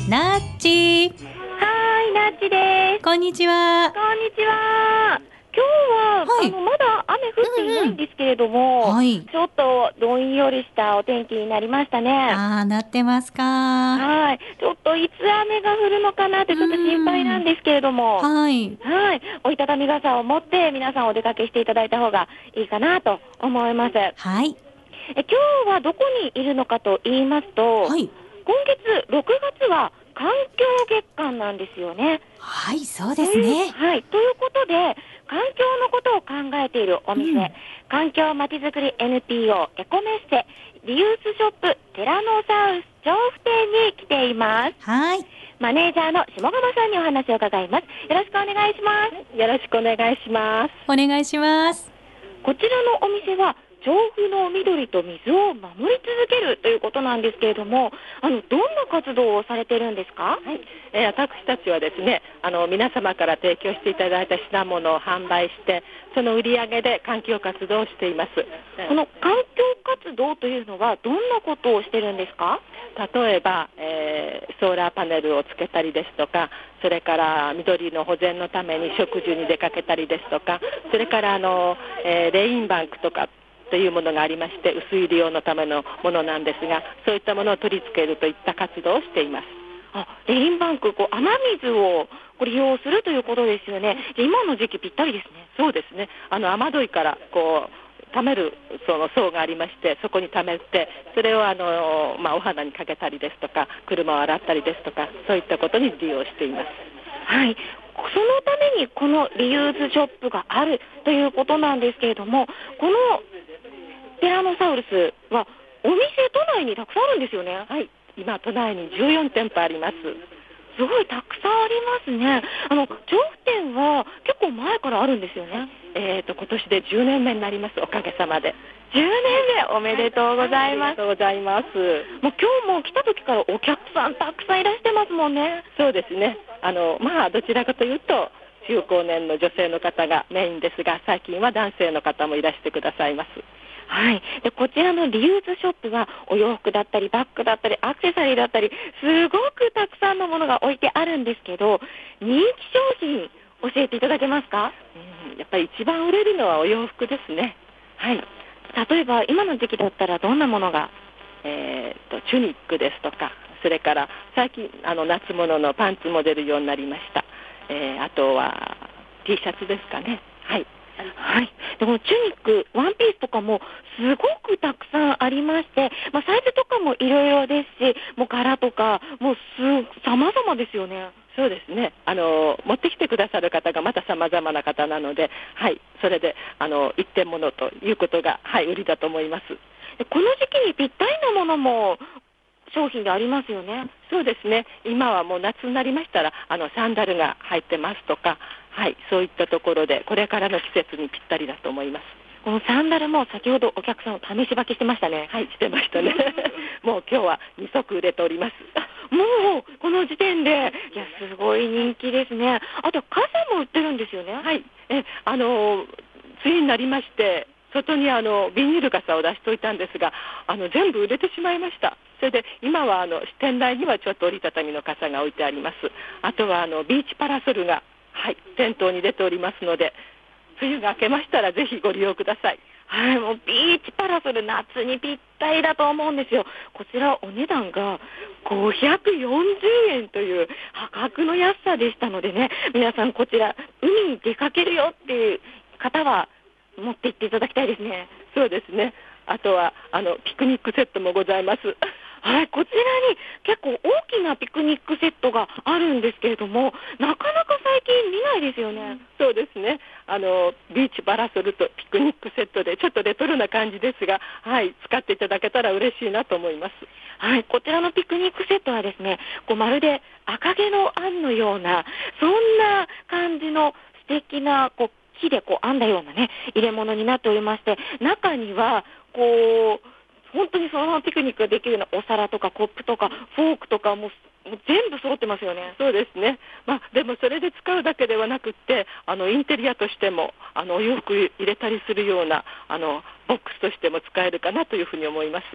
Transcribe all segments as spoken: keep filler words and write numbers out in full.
ナッチ。 はい、ナッチです。 こんにちは。 こんにちは。今日は、はい、あのまだ雨降っていないんですけれども、うんうん、はい、ちょっとどんよりしたお天気になりましたね。 ああ、なってますか。 はい、ちょっといつ雨が降るのかなってちょっと心配なんですけれども、 はい、 はい、折りたたみ傘を持って皆さんお出かけしていただいた方がいいかなと思います。 はい。 え今日はどこにいるのかと言いますと、はい、今月ろくがつは環境月間なんですよね。 はい、そうですね。 はい、ということで環境のことを考えているお店、うん、環境まちづくり エヌピーオー エコメッセリユースショップテラノサウルス調布店に来ています。 はい。 マネージャーの下鴨さんにお話を伺います。よろしくお願いします。 よろしくお願いします。 お願いします。 こちらのお店は調布の緑と水を守り続けるということなんですけれども、あのどんな活動をされているんですか？ はい、えー、私たちはですね、あの皆様から提供していただいた品物を販売して、その売り上げで環境活動をしています。 この環境活動というのはどんなことをしてるんですか？ 例えば、えー、ソーラーパネルをつけたりですとか、それから緑の保全のために植樹に出かけたりですとか、それからあの、えー、レインバンクとかというものがありまして、薄い利用のためのものなんですが、そういったものを取り付けるといった活動をしています。 あ、レインバンク、こう雨水をこう利用するということですよね。今の時期ぴったりですね。 そうですね。あの雨どいからこう溜めるその層がありまして、そこに溜めて、それをあの、まあ、お花にかけたりですとか、車を洗ったりですとか、そういったことに利用しています。 はい。そのためにこのリユースショップがあるということなんですけれども、このテラノサウルスはお店都内にたくさんあるんですよね。 はい。今都内にじゅうよんてんぽあります。 すごいたくさんありますね。あの調布店は結構前からあるんですよね。 えーと今年でじゅうねんめになります。おかげさまでじゅうねんめおめでとうございます。 ありがとうございます。 もう今日も来た時からお客さんたくさんいらしてますもんね。 そうですね。あのまあどちらかというと中高年の女性の方がメインですが、最近は男性の方もいらしてくださいます。 はい、でこちらのリユースショップはお洋服だったりバッグだったりアクセサリーだったりすごくたくさんのものが置いてあるんですけど、人気商品教えていただけますか？ うん、やっぱり一番売れるのはお洋服ですね。はい。 例えば今の時期だったらどんなものが？ えー、とチュニックですとか、それから最近あの夏物のパンツも出るようになりました。えー、あとは T シャツですかね。はい。 はい、でもチュニック、ワンピースとかもすごくたくさんありまして、まあ、サイズとかもいろいろですし、もう柄とかもうす様々ですよね。 そうですね。あの持ってきてくださる方がまた様々な方なので、はい、それであの一点物ということが、はい、売りだと思います。 でこの時期にぴったりなものも商品でありますよね。 そうですね。今はもう夏になりましたらあのサンダルが入ってますとか、はい、そういったところでこれからの季節にぴったりだと思います。 このサンダルも先ほどお客さんを試し履きしてましたね。 はい、してましたね。もう今日はにそく売れております。 もうこの時点でいやすごい人気ですね。あと傘も売ってるんですよね。 はい、えあの梅雨になりまして外にあのビニール傘を出しておいたんですが、あの全部売れてしまいました。それで今はあの店内にはちょっと折りたたみの傘が置いてあります。あとはあのビーチパラソルが、はい、店頭に出ておりますので、梅雨が明けましたらぜひご利用ください。 はい、もうビーチパラソル夏にぴったりだと思うんですよ。こちらお値段がごひゃくよんじゅうえんという破格の安さでしたのでね、皆さんこちら海に出かけるよっていう方は持って行っていただきたいですね。 そうですね。あとはあのピクニックセットもございます。 はい、こちらに結構大きなピクニックセットがあるんですけれども、なかなか最近見ないですよね。 そうですね。あのビーチパラソルとピクニックセットでちょっとレトロな感じですが、はい、使っていただけたら嬉しいなと思います。 はい、こちらのピクニックセットはですね、こうまるで赤毛のアンのようなそんな感じの素敵なこう木でこう編んだようなね入れ物になっておりまして、中にはこう本当にそのままピクニックができるようなお皿とかコップとかフォークとかももう全部揃ってますよね。 そうですね。まあ、でもそれで使うだけではなくってあのインテリアとしてもあのお洋服入れたりするようなあのボックスとしても使えるかなというふうに思います。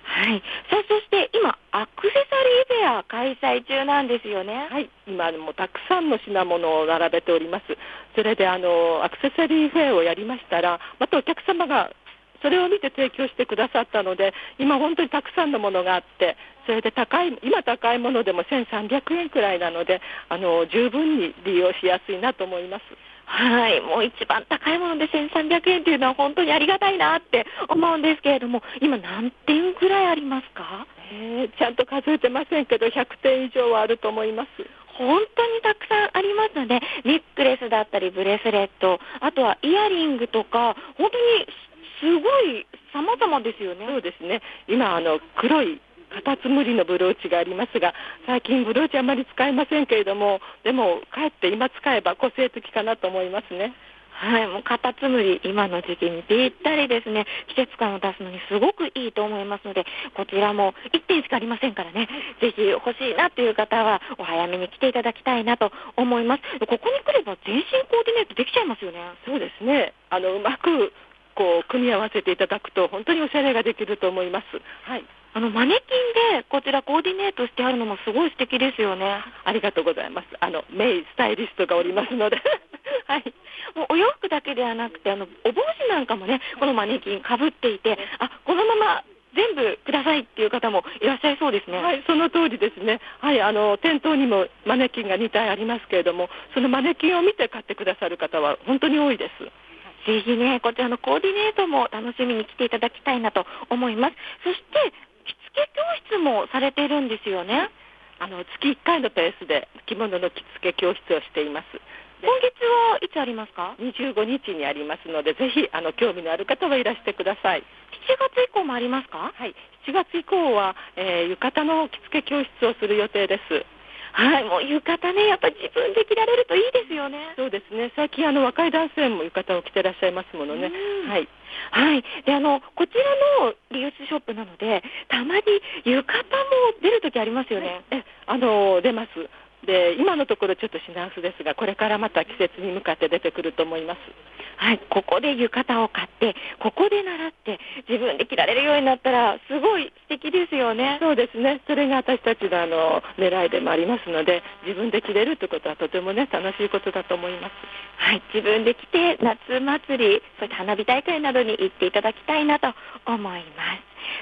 はい。さあ、そして今、アクセサリーフェア開催中なんですよね。 はい、今もたくさんの品物を並べております。それであのアクセサリーフェアをやりましたら、またお客様がそれを見て提供してくださったので、今本当にたくさんのものがあって、それで高い今高いものでもせんさんびゃくえんくらいなので、あの十分に利用しやすいなと思います。 はい、もう一番高いものでせんさんびゃくえんというのは本当にありがたいなって思うんですけれども、今何点ぐらいありますか？ えー、ちゃんと数えてませんけど、ひゃくてん以上はあると思います。 本当にたくさんありますので、ネックレスだったりブレスレット、あとはイヤリングとか、本当にすごい様々ですよね。 そうですね。今あの黒いカタツムリのブローチがありますが、最近ブローチあまり使えませんけれども、でもかえって今使えば個性的かなと思いますね。 はい、もうカタツムリ、今の時期にぴったりですね。季節感を出すのにすごくいいと思いますので、こちらもいってんしかありませんからね、ぜひ欲しいなという方はお早めに来ていただきたいなと思います。ここに来れば全身コーディネートできちゃいますよね。 そうですね。あのうまくこう組み合わせていただくと本当におしゃれができると思います。はい。 あのマネキンでこちらコーディネートしてあるのもすごい素敵ですよね。 ありがとうございます。あのメイスタイリストがおりますのではい。 もうお洋服だけではなくて、あのお帽子なんかもね、このマネキンかぶっていて、あ、このまま全部くださいっていう方もいらっしゃいそうですね。 はい、その通りですね。はい、あの店頭にもマネキンがにたいありますけれども、そのマネキンを見て買ってくださる方は本当に多いです。 ぜひね、こちらのコーディネートも楽しみに来ていただきたいなと思います。そして着付け教室もされているんですよね。 あの月いっかいのペースで着物の着付け教室をしています。 今月はいつありますか？ にじゅうごにちにありますので、ぜひあの興味のある方はいらしてください。 しちがつ以降もありますか？ はい、しちがつ以降は、えー、浴衣の着付け教室をする予定です。 はい、もう浴衣ね、やっぱり自分で着られるといいですよね。 そうですね。最近あの若い男性も浴衣を着てらっしゃいますものね。はい。 はい。で、あのこちらのリユースショップなので、たまに浴衣も出るときありますよね。 え、あの出ます。で、今のところちょっと品薄ですが、これからまた季節に向かって出てくると思います。 はい、ここで浴衣を買って、ここで習って、自分で着られるようになったら、すごい素敵ですよね。 そうですね。それが私たちのあの狙いでもありますので、自分で着れるということはとてもね、楽しいことだと思います。 はい、自分で着て、夏祭り、そして花火大会などに行っていただきたいなと思います。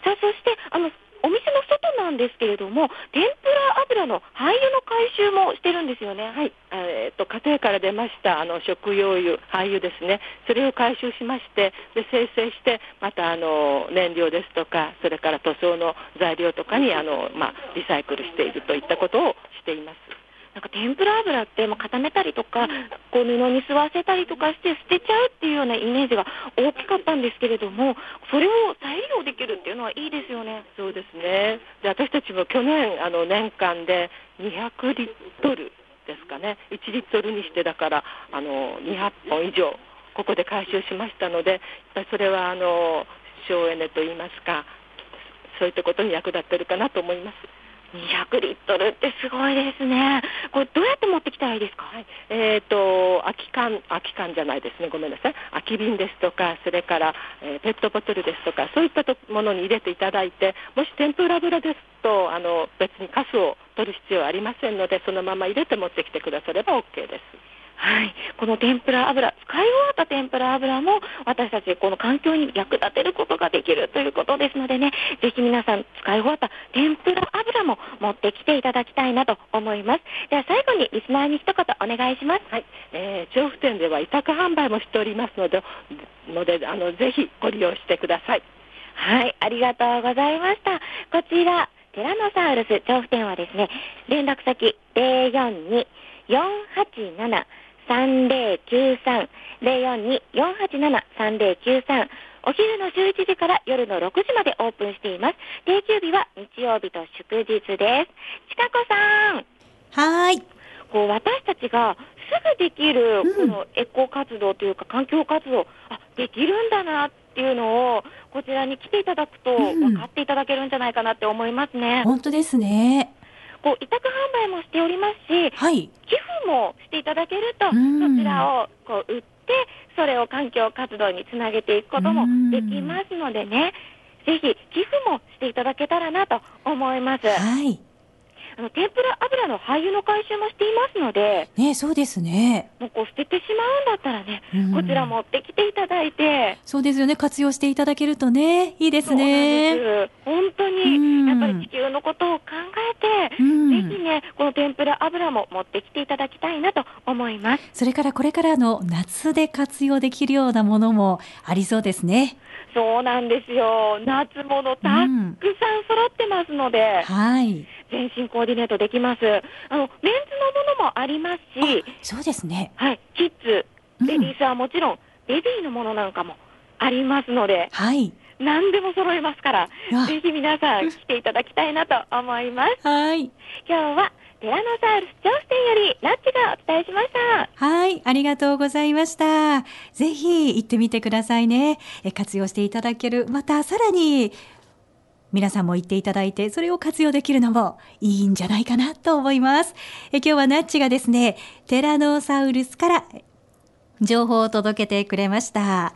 さあ、そして、あの、お店の外なんですけれども、天ぷら油の廃油の回収もしてるんですよね。 はい、えー、と家庭から出ましたあの食用油、廃油ですね、それを回収しまして、で精製して、またあの燃料ですとか、それから塗装の材料とかにあの、まあ、リサイクルしているといったことをしています。 なんか天ぷら油ってもう固めたりとか、こう布に吸わせたりとかして捨てちゃうっていうようなイメージが大きかったんですけれども、それを再利用できるっていうのはいいですよね。 そうですね。で、私たちも去年あの年間でにひゃくリットルですかね、いちリットルにしてだからあのにひゃっぽん以上ここで回収しましたので、それはあの省エネといいますか、そういったことに役立ってるかなと思います。 にひゃくリットルってすごいですね。これどうやって持ってきたらいいですか？ はい、えーと空き缶、空き缶じゃないですね、ごめんなさい、空き瓶ですとか、それから、えー、ペットボトルですとか、そういったとものに入れていただいて、もし天ぷら油ですとあの別にカスを取る必要はありませんので、そのまま入れて持ってきてくだされば OK です。 はい、この天ぷら油、使い終わった天ぷら油も私たちこの環境に役立てることができるということですのでね、ぜひ皆さん使い終わった天ぷら油も持ってきていただきたいなと思います。では最後にリスナーに一言お願いします。 はい、えー、調布店では委託販売もしておりますので、のであのぜひご利用してください。 はい、ありがとうございました。こちらテラノサウルス調布店はですね、連絡先 ゼロよんに よんはちなな さんぜろきゅうさん ゼロよんに よんはちなな さんぜろきゅうさん、お昼のじゅういちじから夜のろくじまでオープンしています。定休日は日曜日と祝日です。ちかこさん、 はーい。 こう私たちがすぐできるこのエコ活動というか環境活動、あ、できるんだなっていうのをこちらに来ていただくと分かっていただけるんじゃないかなって思いますね。 本当ですね。 こう委託販売もしておりますし、 はい。 寄付もしていただけると、そちらをこう売って、それを環境活動につなげていくこともできますのでね、 ぜひ寄付もしていただけたらなと思います。 はい。 あの天ぷら油の廃油の回収もしていますので、 ね、そうですね。 もうこう捨ててしまうんだったらね、 うん、 こちら持ってきていただいて、 そうですよね。活用していただけるとね、いいですね。 そうなんです。本当に、 うん、 やっぱり地球のことを考えて、うん、ぜひね、この天ぷら油も持ってきていただきたいなと思います。 それからこれからの夏で活用できるようなものもありそうですね。 そうなんですよ。夏物たくさん揃ってますので、うん、 はい。 全身コーディネートできます。あのメンズのものもありますし、 そうですね。 はい、キッズ、レディースはもちろん、うん、ベビーのものなんかもありますので、 はい。 何でも揃いますから、ぜひ皆さん来ていただきたいなと思います。 はい。 今日はティラノサウルス頂点よりナッチがお伝えしました。 はい、ありがとうございました。ぜひ行ってみてくださいね。え活用していただける、またさらに皆さんも言っていただいて、それを活用できるのもいいんじゃないかなと思います。え今日はナッチがですね、ティラノサウルスから情報を届けてくれました。